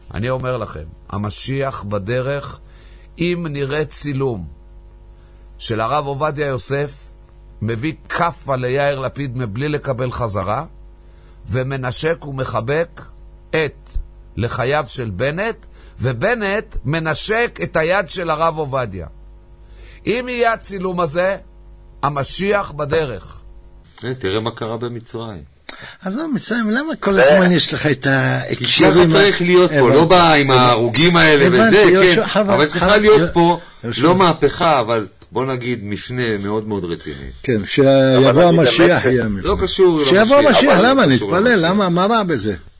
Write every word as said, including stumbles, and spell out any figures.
אני אומר לכם, המשיח בדרך, אם נראה צילום של הרב עובדיה יוסף, מביא כפה ליאיר לפיד מבלי לקבל חזרה, ומנשק ומחבק את לחייו של בנט, ובנט מנשק את היד של הרב עובדיה. אם יהיה הצילום הזה, המשיח בדרך. תראה מה קרה במצרים. אז מצרים, למה כל הזמן יש לך את ההקשרים? ככה צריך להיות פה, לא בא עם ההרוגים האלה וזה, כן, אבל צריכה להיות פה, לא מהפכה, אבל בוא נגיד מפנה מאוד מאוד רציני. כן, שיבוא המשיח יהיה מפנה. לא קשור. שיבוא המשיח, למה? נתפלל, למה? מה רע בזה?